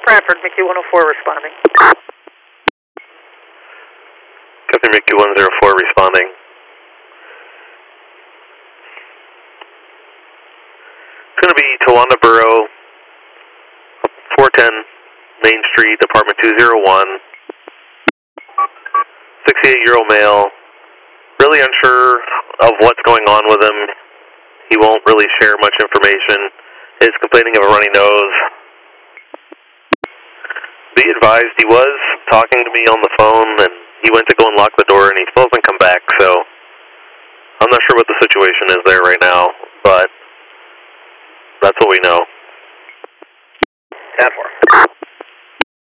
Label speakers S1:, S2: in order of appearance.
S1: Bradford, Mickey 104 responding.
S2: Copy, Mickey 104 responding. It's going to be Towanda Borough, 410 Main Street, apartment 201. 68-year-old male. Really unsure of what's going on with him. He won't really share much information. Is complaining of a runny nose. Be advised, he was talking to me on the phone, and he went to go and lock the door, and he still hasn't come back, so I'm not sure what the situation is there right now, but that's what we know.
S3: 10-4.